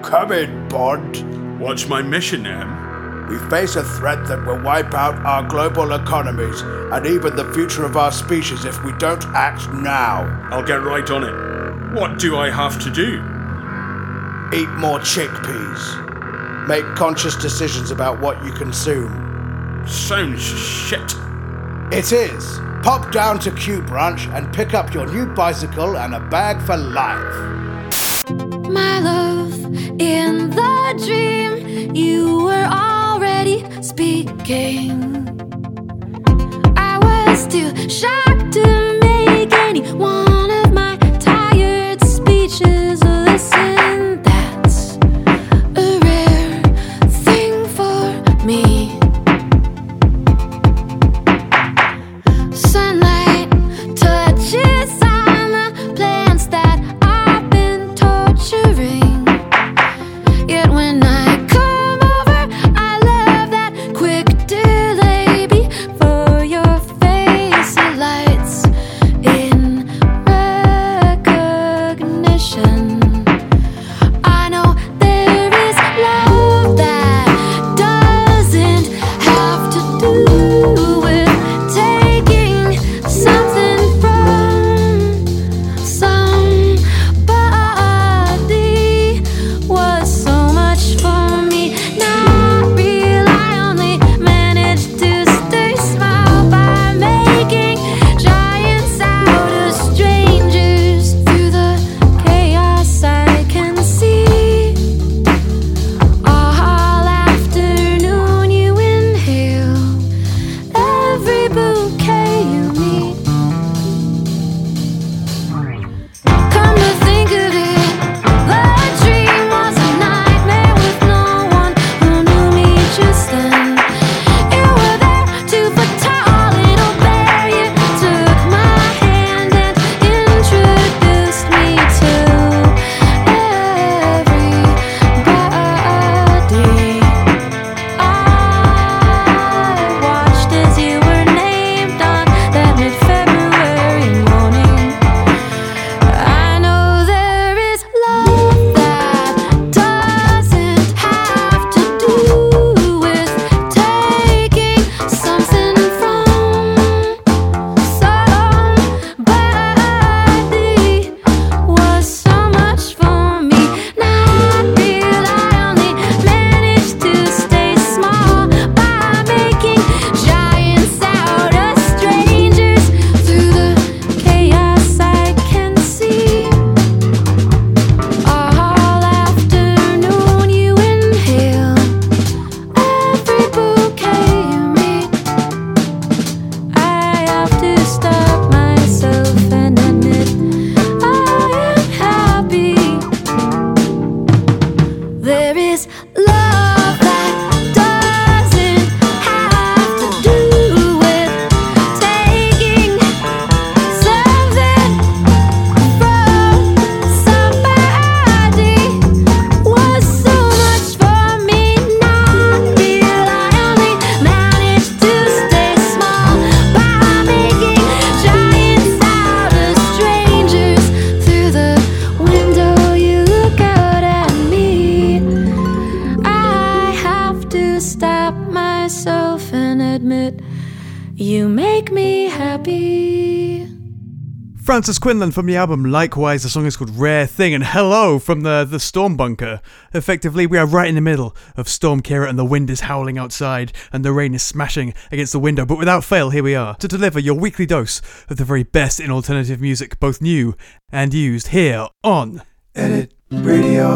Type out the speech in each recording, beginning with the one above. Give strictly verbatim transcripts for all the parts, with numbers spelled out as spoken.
Come in, Bond. What's my mission, M? We face a threat that will wipe out our global economies and even the future of our species if we don't act now. I'll get right on it. What do I have to do? Eat more chickpeas. Make conscious decisions about what you consume. Sounds shit. It is. Pop down to Q Branch and pick up your new bicycle and a bag for life. My love, in the dream, you were already speaking. I was too shocked to make any one of my tired speeches listen. That's a rare thing for me. Sunlight touches on the plants that I've been torturing. Yet when I come over, I love that quick delay before your face it lights in recognition. I know there is love that doesn't have to do with taking something from somebody. Was so much for me, not real. I only managed to stay small by making giants out of strangers. Through the chaos I can see. All afternoon you inhale every bouquet you meet. Come to think of it, the dream was a nightmare with no one who knew me just then. You were there, two foot tall and obey. You took my hand and introduced me to everybody. I watched as you were named on that mid-February morning. I know there is love that doesn't have to do with taking something from somebody. Was so much for me, not real. I only managed to stay small by making giants out of strangers. Through the chaos I can see. All afternoon you inhale every bouquet you meet. I have to stop myself and admit I am happy. There is love that doesn't have to do with taking something from somebody. Was so much for me, not real. I only managed to stay small by making giants out of strangers. Through the window you look out at me. I have to stop myself and admit you make me happy. Francis Quinlan from the album Likewise. The song is called Rare Thing. And hello from the, the Storm Bunker. Effectively, we are right in the middle of Storm Kira and the wind is howling outside and the rain is smashing against the window. But without fail, here we are to deliver your weekly dose of the very best in alternative music, both new and used, here on Edit Radio.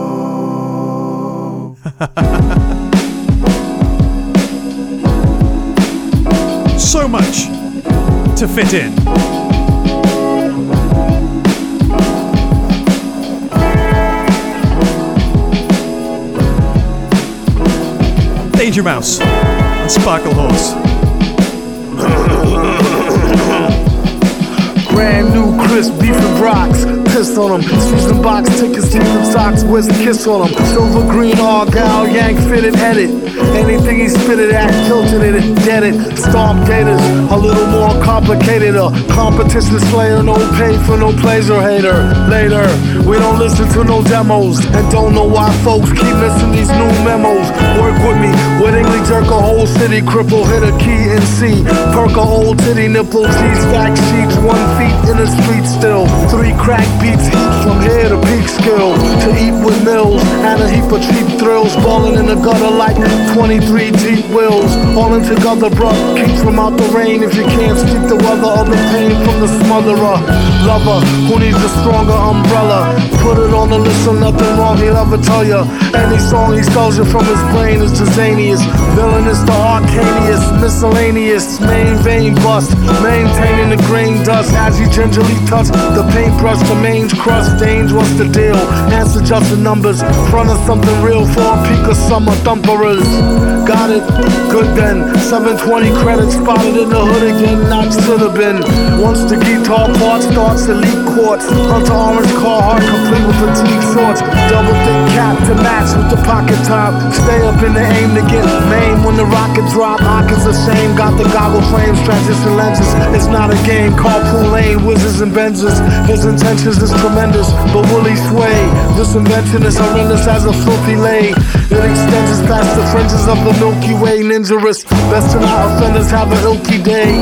So much to fit in. Danger Mouse and Sparkle Horse. Brand new crisp beef and rocks. piss on them. Season box tickets, season socks, where's the kiss on them? Silver green, argyle, yank, fitted, edit. Anything he spitted at, tilted it, dead it. Stomp gators, a little more complicated. A competition slayer, no pay for no pleasure hater. Later, we don't listen to no demos and don't know why folks keep missing these new memos. Work with me, wittingly jerk a whole city, cripple, hit a key and see. Perk a old titty nipple, G-stack sheets, one feet in the street still. Three crack beats, heat from here to peak skill. To eat with mills and a heap of cheap thrills. Ballin' in the gutter like twenty-three deep wheels. All in together, bruh, keep from out the rain. If you can't speak the weather or the pain from the smotherer. Lover, who needs a stronger umbrella. Put it on the list so nothing wrong he'll ever tell ya. Any song he spells you from his brain is Jazanius. Villainous to Arcanius, miscellaneous. Main vein bust, maintaining the grain dust. As he gingerly touch the paintbrush, the mange crust. Danger, what's the deal? Answer just the numbers. Front of something real for a peak of summer thumperers. Got it? Good then. seven twenty credits spotted in the hood again. Not should've been. Once the guitar part starts, elite quartz. Hunter orange Carhartt complete with fatigue shorts. Double thick cap to match with the pocket top. Stay up in the aim to get main when the rocket drop. Hawkins the same. Got the goggle frames, transition lenses. It's not a game. Carpool lane, whizzes and benzes. His intentions is tremendous, but will he sway? This invention is horrendous as a filthy lay. It extends us past the fringes of the Milky Way. Ninjarous, best to not offenders have an ilky day.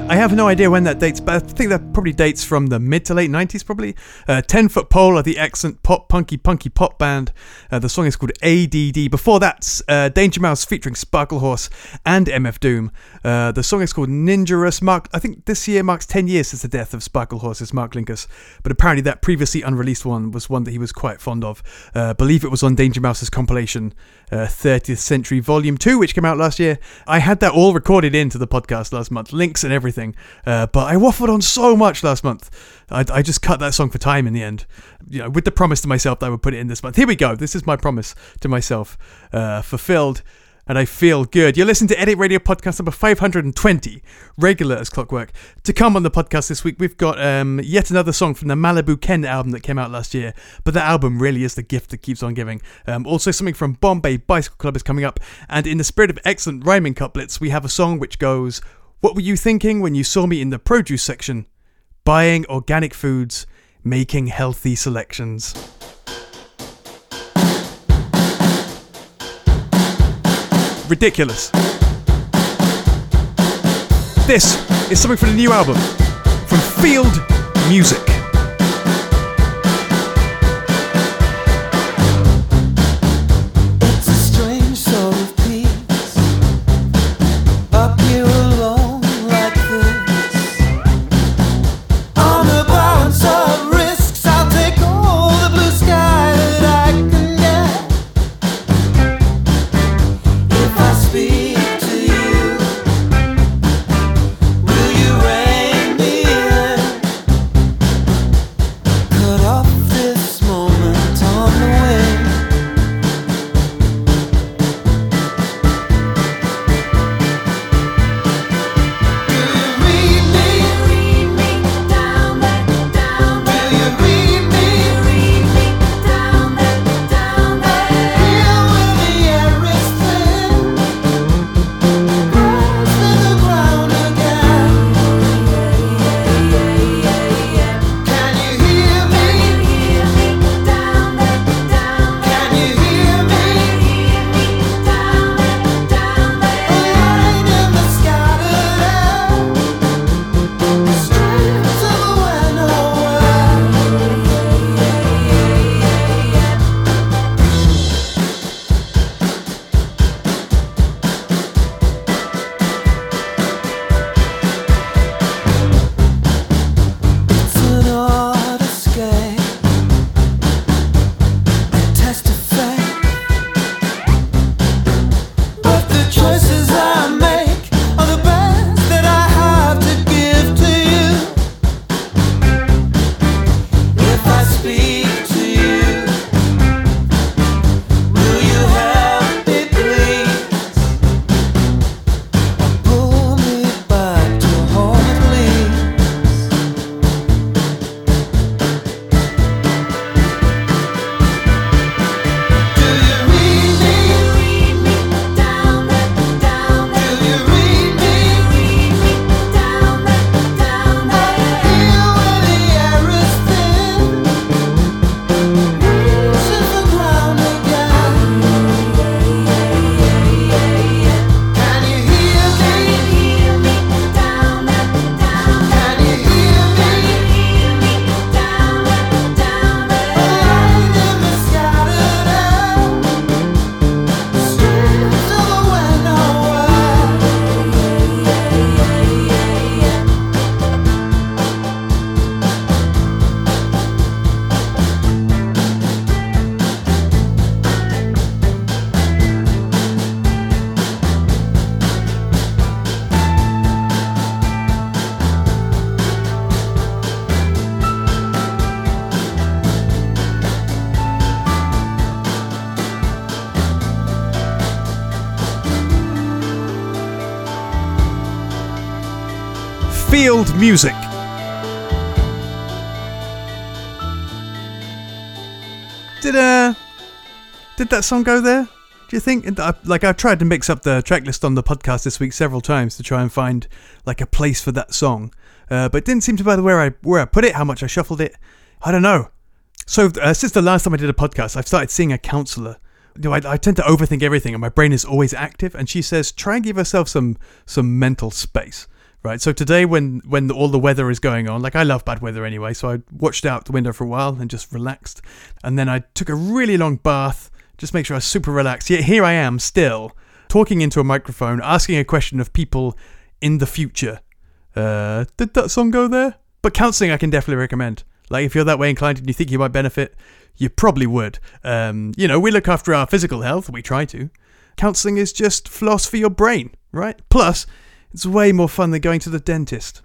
I have no idea when that dates, but I think that probably dates from the mid to late nineties, probably. Uh, Ten Foot Pole are the excellent pop, punky, punky pop band. Uh, the song is called A D D. Before that's uh, Danger Mouse featuring Sparklehorse and M F Doom. Uh, the song is called Ninjarous. Mark, I think this year marks ten years since the death of Sparklehorse's Mark Linkous, but apparently that previously unreleased one was one that he was quite fond of. Uh, I believe it was on Danger Mouse's compilation, uh, thirtieth Century Volume two, which came out last year. I had that all recorded into the podcast last month, links and everything. Uh, but I waffled on so much last month. I, I just cut that song for time in the end, you know, with the promise to myself that I would put it in this month. Here we go. This is my promise to myself, uh, fulfilled, and I feel good. You're listening to Edit Radio Podcast number five hundred twenty, regular as clockwork. To come on the podcast this week, we've got um, yet another song from the Malibu Ken album that came out last year, but that album really is the gift that keeps on giving. Um, also something from Bombay Bicycle Club is coming up, and in the spirit of excellent rhyming couplets, we have a song which goes... What were you thinking when you saw me in the produce section? Buying organic foods, making healthy selections. Ridiculous. This is something from the new album from Field Music. Field Music. Did uh, did that song go there? Do you think? Like, I've tried to mix up the track list on the podcast this week several times to try and find like a place for that song, uh, but it didn't seem to matter where I where I put it, how much I shuffled it. I don't know. So uh, since the last time I did a podcast, I've started seeing a counsellor. You know, I, I tend to overthink everything, and my brain is always active. And she says, try and give yourself some some mental space. Right, so today when, when all the weather is going on, like I love bad weather anyway, so I watched out the window for a while and just relaxed. And then I took a really long bath, just make sure I was super relaxed. Yet here I am still, talking into a microphone, asking a question of people in the future. Uh, did that song go there? But counselling I can definitely recommend. Like if you're that way inclined and you think you might benefit, you probably would. Um, you know, we look after our physical health, we try to. Counselling is just floss for your brain, right? Plus, it's way more fun than going to the dentist.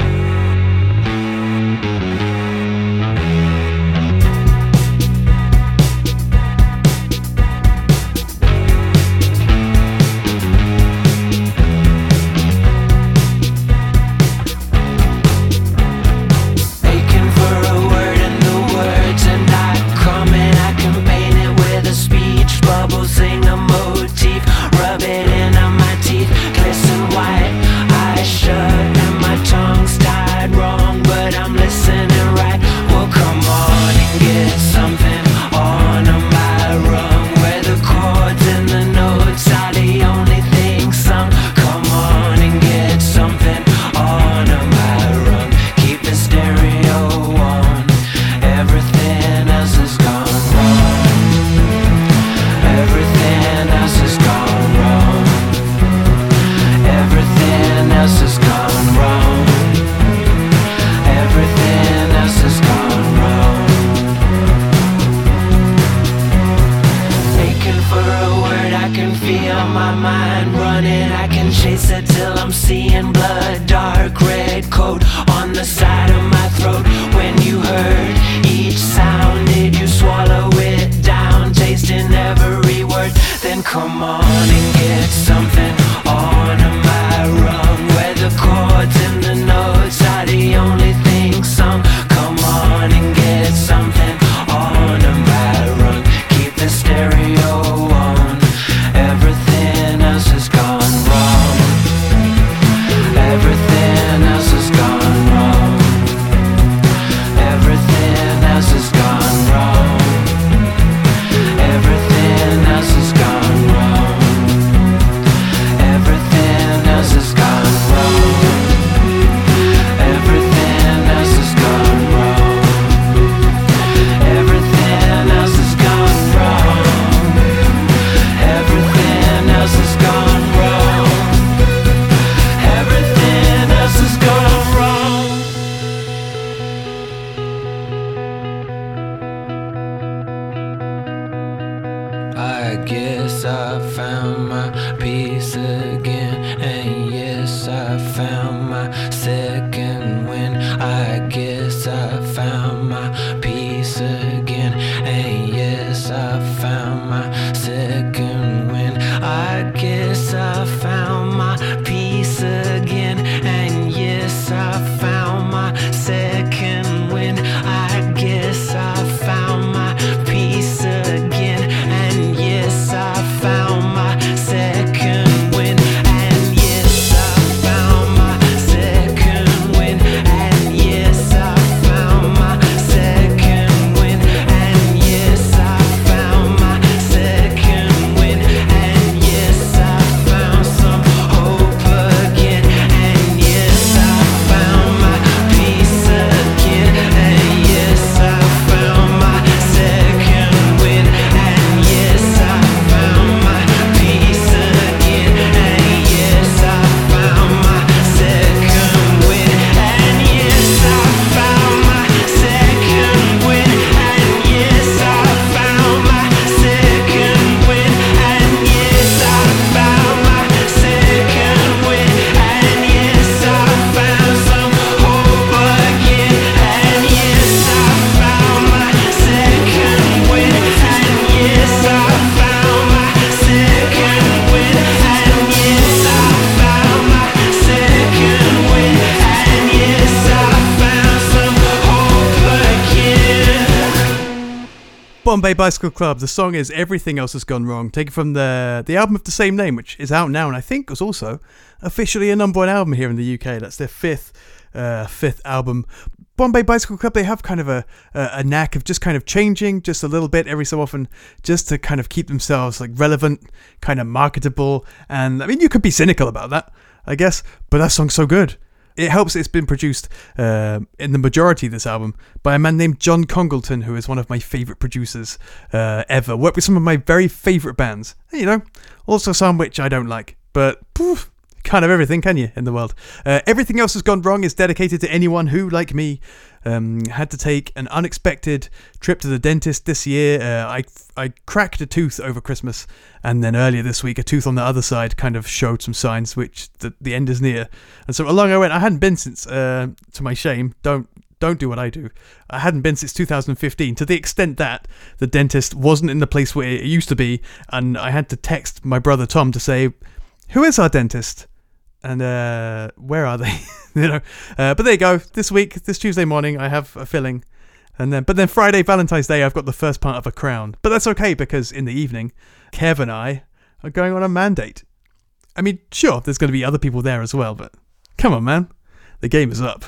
Bombay Bicycle Club. The song is Everything Else Has Gone Wrong, taken from the the album of the same name, which is out now and I think was also officially a number one album here in the U K. That's their fifth uh, fifth album. Bombay Bicycle Club, they have kind of a, a a knack of just kind of changing just a little bit every so often, just to kind of keep themselves like relevant, kind of marketable. And I mean, you could be cynical about that, I guess, but that song's so good. It helps it's been produced uh, in the majority of this album by a man named John Congleton, who is one of my favourite producers uh, ever. Worked with some of my very favourite bands. You know, also some which I don't like, but poof, kind of everything, can you, in the world? Uh, Everything Else Has Gone Wrong is dedicated to anyone who, like me, um, had to take an unexpected trip to the dentist this year. Uh, I I cracked a tooth over Christmas, and then earlier this week, a tooth on the other side kind of showed some signs which the, the end is near. And so along I went. I hadn't been since, uh, to my shame, don't don't do what I do. I hadn't been since two thousand fifteen, to the extent that the dentist wasn't in the place where it used to be, and I had to text my brother Tom to say, who is our dentist? And uh, where are they? you know. Uh, but there you go. This week, this Tuesday morning, I have a filling, and then but then Friday, Valentine's Day, I've got the first part of a crown. But that's okay, because in the evening, Kev and I are going on a mandate. I mean, sure, there's going to be other people there as well, but come on, man, the game is up.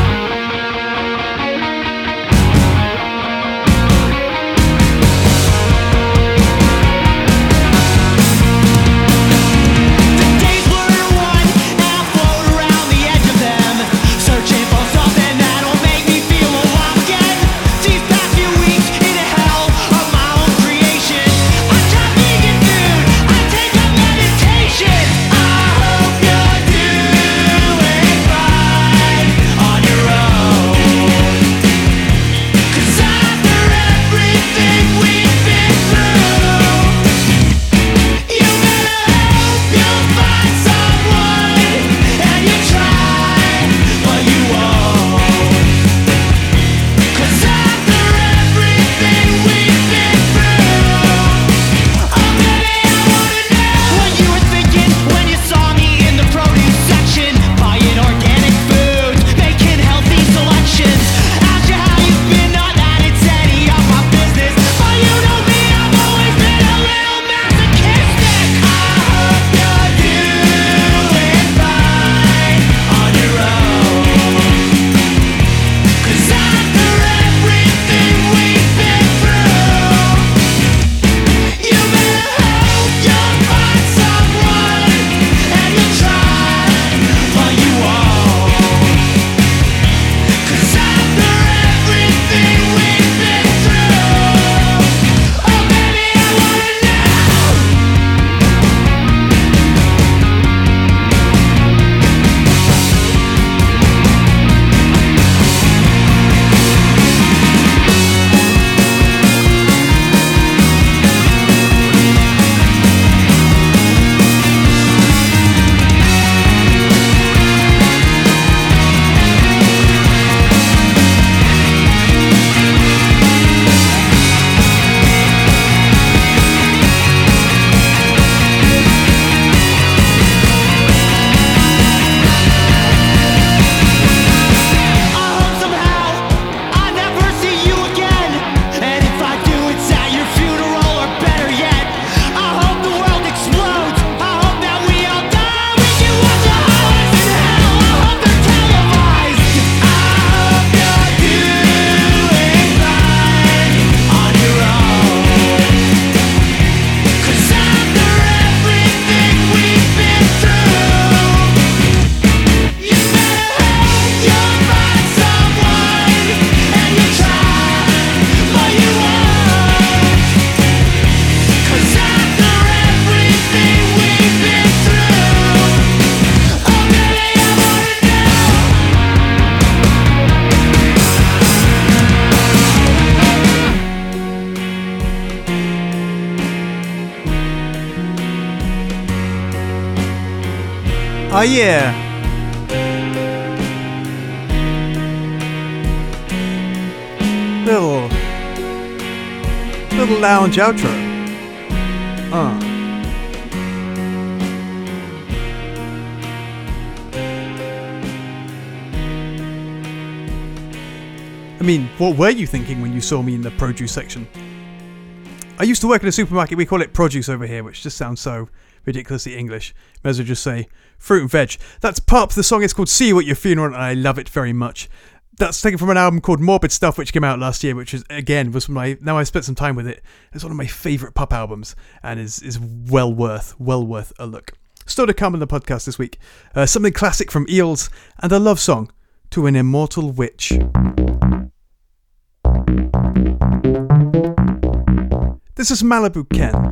Oh yeah. Little, little lounge outro. Uh. I mean, what were you thinking when you saw me in the produce section? I used to work in a supermarket. We call it produce over here, which just sounds so ridiculously English. May as well just say fruit and veg. That's Pup. The song is called See You at Your Funeral, and I love it very much. That's taken from an album called Morbid Stuff, which came out last year, which is, again, was my, now I've spent some time with it, it's one of my favourite Pup albums, and is is well worth, well worth a look. Still to come on the podcast this week. Uh, something classic from Eels and a love song to an immortal witch. This is Malibu Ken.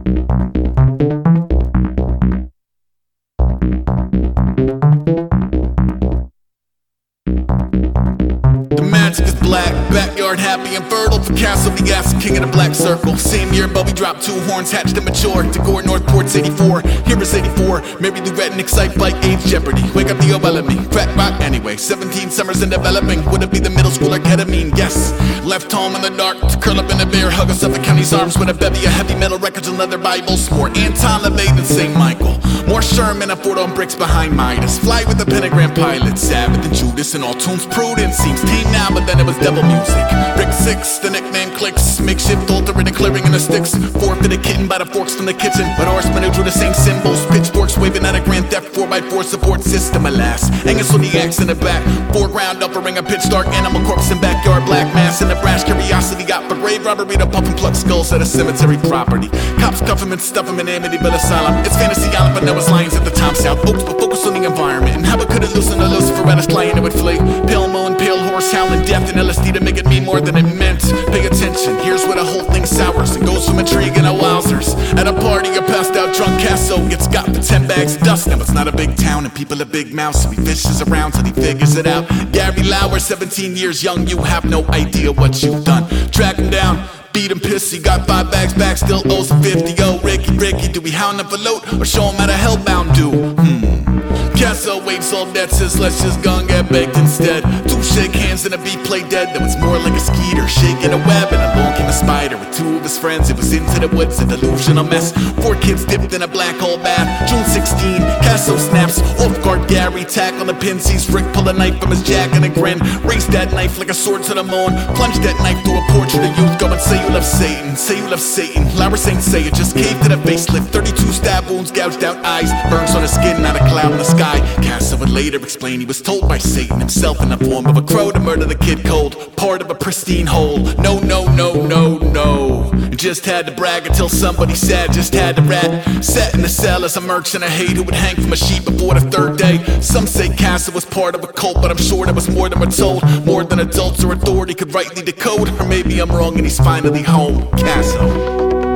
Magic is black, backyard happy and fertile for Castle the Gas, king of the black circle. Same year, Bubby dropped two horns, hatched and mature. Decore, Northport's eighty-four, here is eighty-four. Mary Lou Retton, excite like age jeopardy. Wake up the O L M E, crack rock anyway. seventeen summers in developing, would it be the middle schooler ketamine? Yes. Left home in the dark to curl up in a bear, hug of Suffolk County's arms with a bevy of heavy metal records and leather Bibles. More Anton LaVey than Saint Michael. More Sherman and Ford on bricks behind Midas. Fly with the pentagram pilot, Sabbath and Judas and all tunes prudent. Seems tame now, but then it was devil music. Rick Six, the nickname clicks. Makeshift altering and clearing in the sticks. Forfeited kitten by the forks from the kitchen. But horsemen who drew the same symbols. Pitchforks waving at a Grand Theft four by four support system, alas. Angus on the axe in the back. Foreground offering a pitch dark animal corpse in backyard black mass. And the brash curiosity got for grave robbery to puff and pluck skulls at a cemetery property. Cops cuff him and stuff him in Amityville Asylum. It's fantasy island, but Noah's lions at the Tom South Oaks. But focus on the environment and how it could have loosened a Lucifer at his client, it would flee. Pale moon, pale horse, howling death and L S D to make it mean more than it meant. Pay attention, here's where the whole thing sours and goes from intrigue and a wowzers. At a party, a passed out drunk Casso gets got for ten bags of dust. Now it's not a big town and people are big mouths, so he fishes around till he figures it out. Gary Lauer, seventeen years young, you have no idea what you've done. Track him down, beat him pissy, got five bags back, still owes him fifty. Oh, Ricky, Ricky, do we hound him for loot or show him how the hellbound do? Hmm. Casso waves all debt, says let's just go and get baked instead. Two shake hands and a beat play dead, though it's more like a skeeter shaking a web, and along came a spider with two of his friends. It was into the woods, a delusional mess. Four kids dipped in a black hole bath. June sixteenth, Casso snaps off guard. Gary tackle the pin, sees Rick pull a knife from his jack and a grin. Raised that knife like a sword to the moon. Plunged that knife through a portrait of youth. Go and say you love Satan, say you love Satan. Laura Saint say it just caved to the facelift. Thirty-two stab wounds, gouged out eyes, burns on his skin, not a cloud in the sky. Casso would later explain he was told by Satan himself in the form of a crow to murder the kid cold. Part of a pristine whole. No, no, no, no, no. Just had to brag until somebody said just had to rat. Sat in the cell as a merchant of hate who would hang from a sheep before the third day. Some say Casso was part of a cult, but I'm sure there was more than we're told. More than adults or authority could rightly decode. Or maybe I'm wrong and he's finally home. Casso.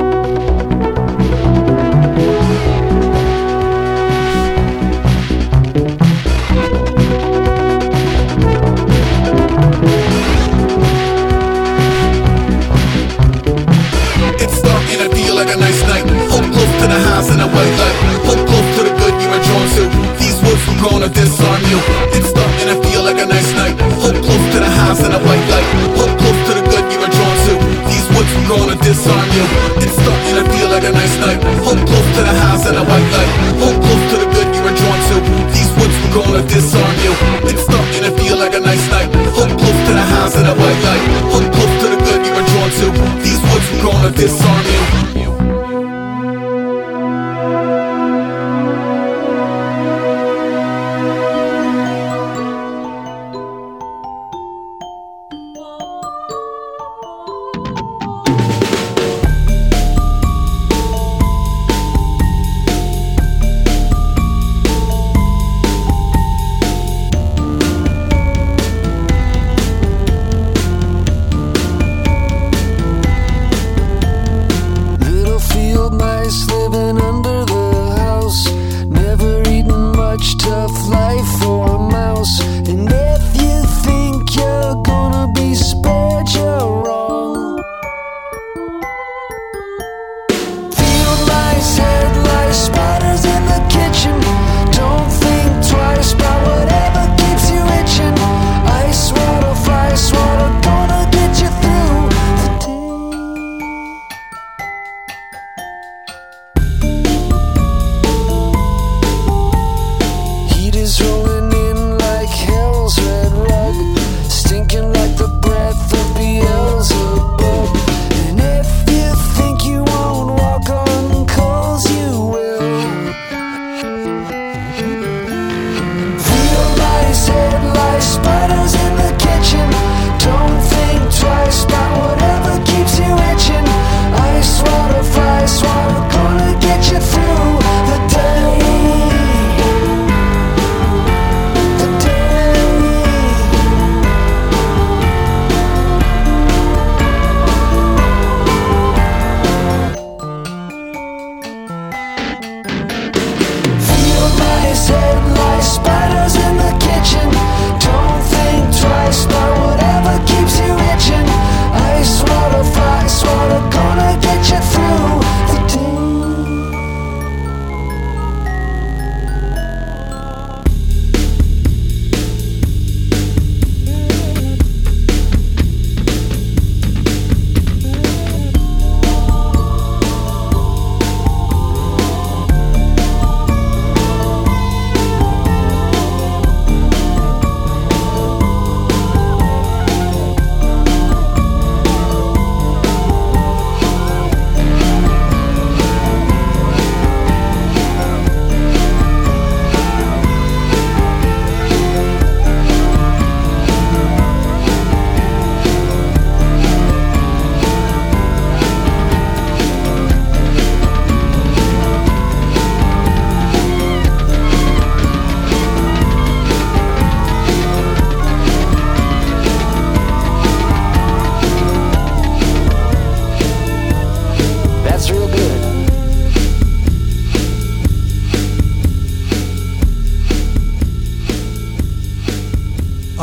To the highs and a white light. Hold close to the good you are drawn to. These woods will gonna disarm you. It's starting to feel like a nice night. Hold close to the highs and a white light. Hold close to the good you are drawn to. These woods will gonna disarm you. It's starting to feel like a nice night. Hold close to the highs and a white light. Hold close to the good you are drawn to. These woods will gonna disarm you. It's starting to feel like a nice night. Hold close to the highs and a white light. Hold close to the good you are drawn to. These woods will gonna disarm you.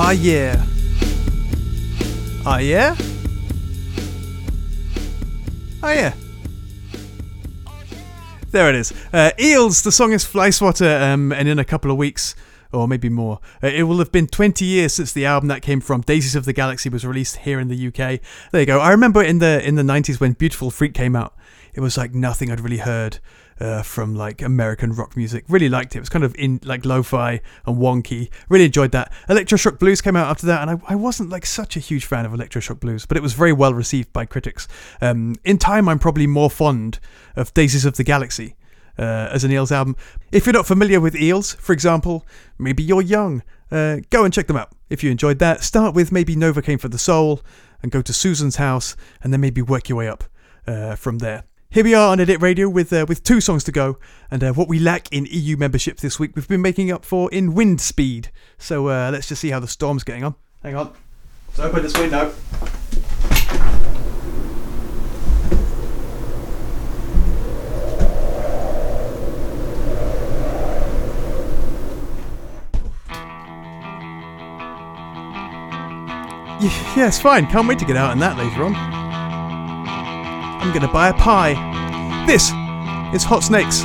Ah yeah. Ah yeah? Oh yeah. There it is. Uh, Eels, the song is Fly Swatter, um, and in a couple of weeks, or maybe more, uh, it will have been twenty years since the album that came from, Daisies of the Galaxy, was released here in the U K. There you go. I remember in the in the nineties when Beautiful Freak came out, it was like nothing I'd really heard uh, from like American rock music. Really liked it. It was kind of in like lo-fi and wonky. Really enjoyed that. Electroshock Blues came out after that, and I, I wasn't like such a huge fan of Electroshock Blues, but it was very well received by critics. Um, in time, I'm probably more fond of Daisies of the Galaxy uh, as an Eels album. If you're not familiar with Eels, for example, maybe you're young, uh, go and check them out. If you enjoyed that, start with maybe Nova Came for the Soul, and go to Susan's House, and then maybe work your way up uh, from there. Here we are on Edit Radio with uh, with two songs to go, and uh, what we lack in E U membership this week we've been making up for in wind speed. So uh, let's just see how the storm's getting on. Hang on. Let's open this window. Yeah, it's fine. Can't wait to get out on that later on. I'm gonna buy a pie. This is Hot Snakes.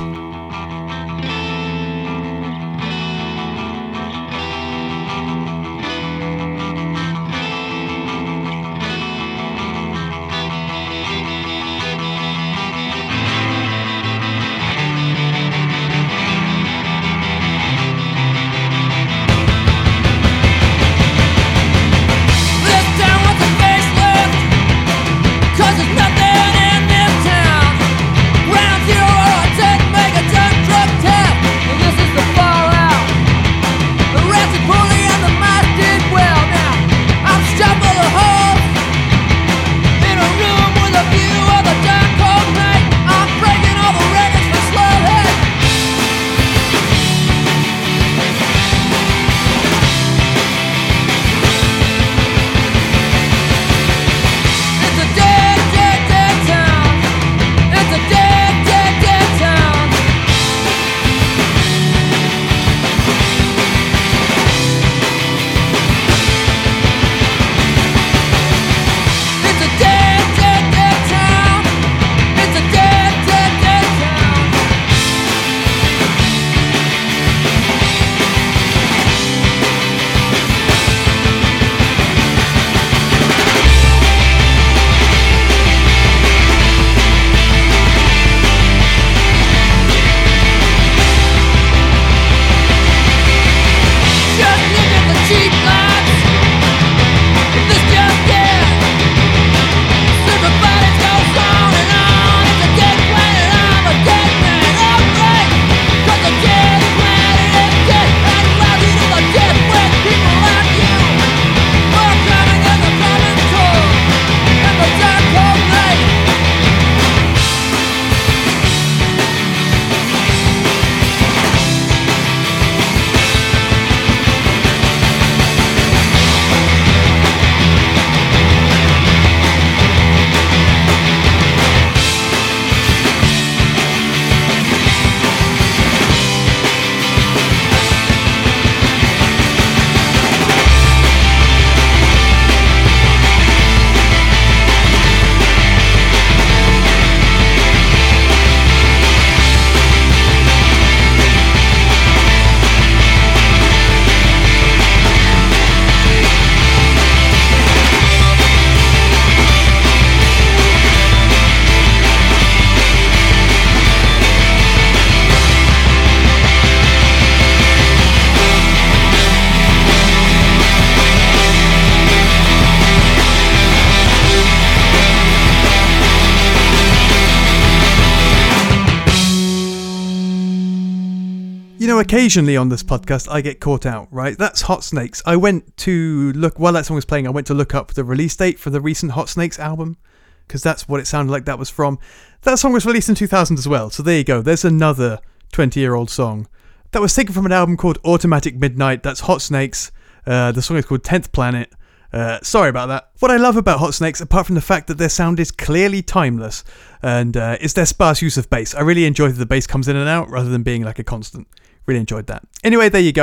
You know, occasionally on this podcast I get caught out, right? That's Hot Snakes. I went to look, while that song was playing, I went to look up the release date for the recent Hot Snakes album, because that's what it sounded like that was from. That song was released in two thousand as well, so there you go. There's another twenty-year-old song that was taken from an album called Automatic Midnight. That's Hot Snakes. Uh, the song is called tenth Planet. Uh, sorry about that. What I love about Hot Snakes, apart from the fact that their sound is clearly timeless, and uh, is their sparse use of bass. I really enjoy that the bass comes in and out rather than being like a constant. Really enjoyed that. Anyway, there you go.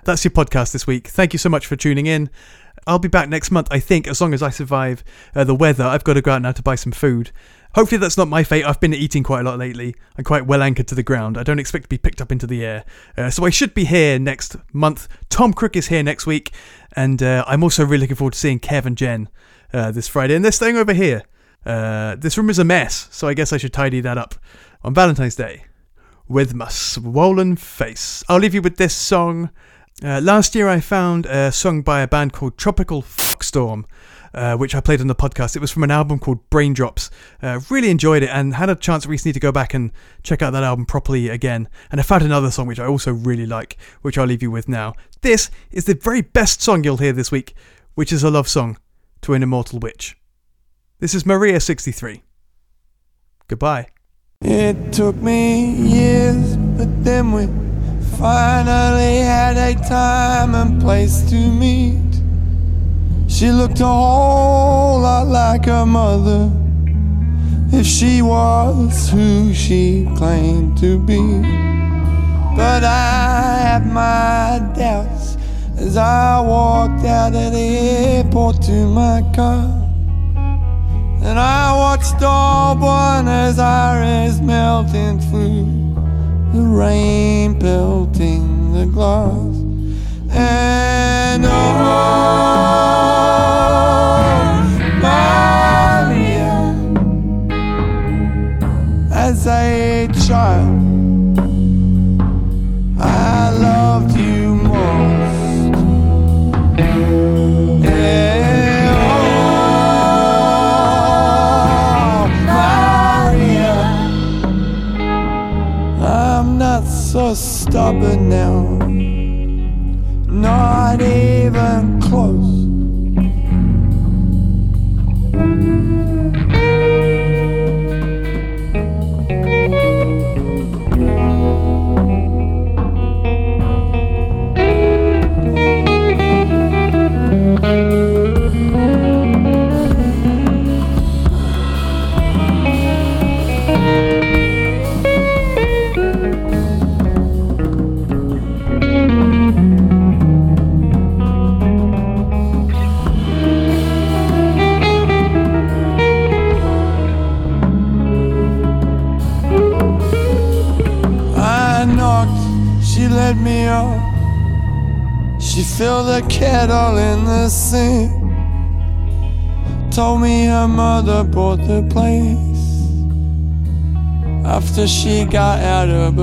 That's your podcast this week. Thank you so much for tuning in. I'll be back next month, I think, as long as I survive uh, the weather. I've got to go out now to buy some food. Hopefully that's not my fate. I've been eating quite a lot lately. I'm quite well anchored to the ground. I don't expect to be picked up into the air. Uh, so I should be here next month. Tom Crook is here next week. And uh, I'm also really looking forward to seeing Kev and Jen uh, this Friday. And they're staying over here. Uh, this room is a mess, so I guess I should tidy that up on Valentine's Day with my swollen face. I'll leave you with this song. Uh, last year I found a song by a band called Tropical Fuckstorm, uh, which I played on the podcast. It was from an album called Braindrops. Uh, really enjoyed it and had a chance recently to go back and check out that album properly again. And I found another song which I also really like, which I'll leave you with now. This is the very best song you'll hear this week, which is a love song to an immortal witch. This is Maria sixty-three. Goodbye. It took me years, but then we finally had a time and place to meet. She looked a whole lot like her mother, if she was who she claimed to be. But I had my doubts as I walked out of the airport to my car. And I watched all Buenos Aires melting through, the rain pelting the glass. And oh, Maria, as a child, I loved you most. Yeah, oh, Maria, I'm not so stubborn now, not even close. She let me up. She filled the kettle in the sink. Told me her mother bought the place after she got out of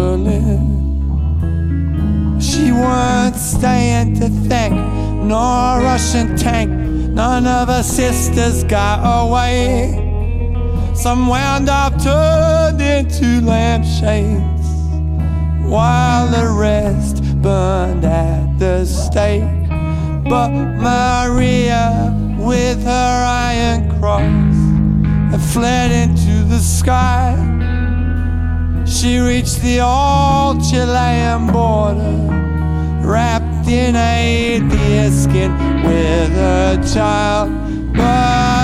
Berlin. She weren't staying to thank, nor a Russian tank. None of her sisters got away. Some wound up turned into lampshades, while the rest burned at the stake. But Maria, with her iron cross, had fled into the sky. She reached the old Chilean border, wrapped in a deerskin with her child. But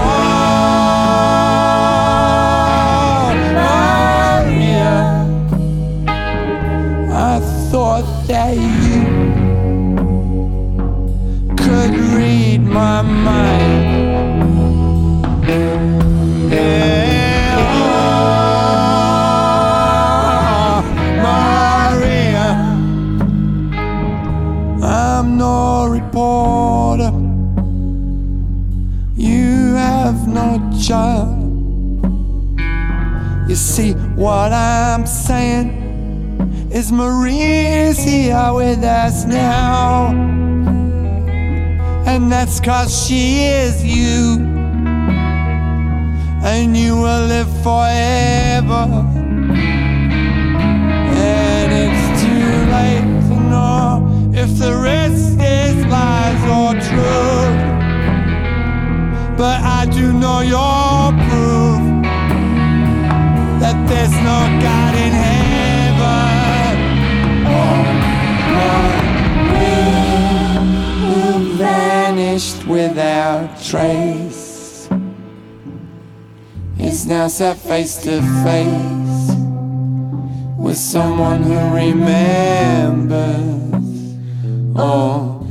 oh, Maria, I thought that you could read my mind. Yeah, oh, Maria, I'm no reporter. You have no child. You see what I'm saying is Maria's here with us now, and that's cause she is you, and you will live forever. And it's too late to know if the rest is lies or truth, but I do know your proof that there's no God in heaven. Who vanished without trace is now sat face to face with someone who remembers Oh,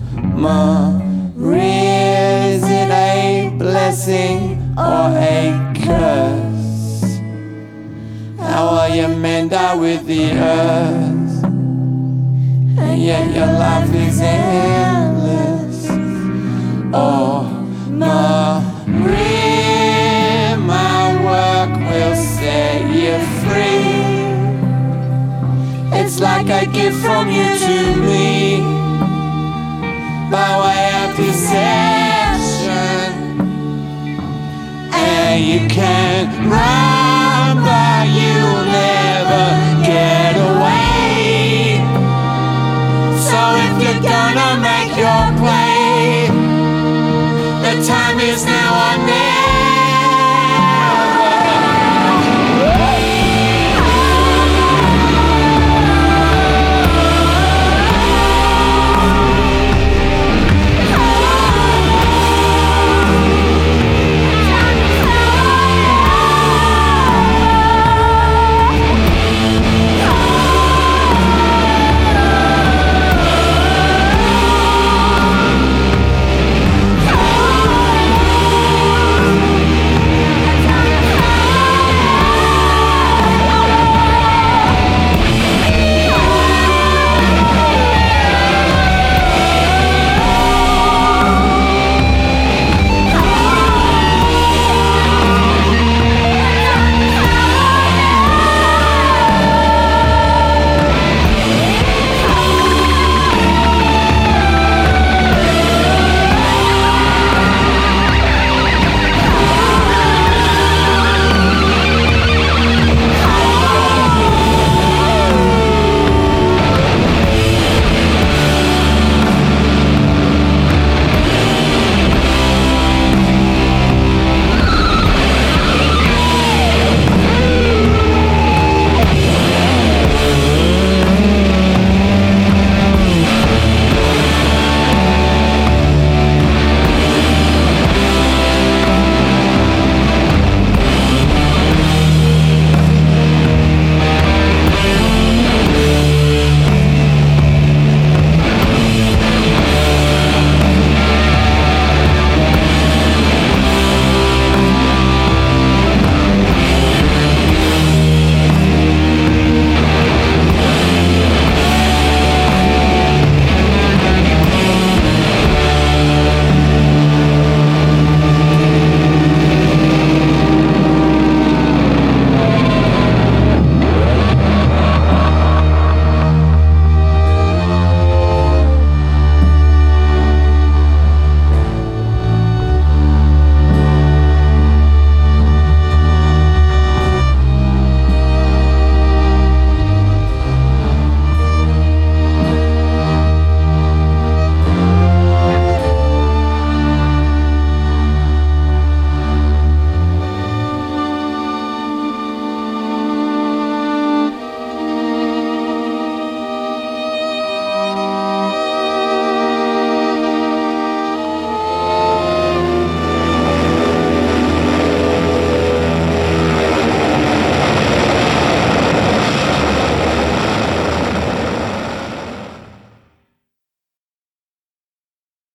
Maria, is it a blessing or a curse? How are you mend out with the earth? And yet your life is endless. Oh, Maria, my work will set you free. It's like a gift from you to me, by way of deception. And you can run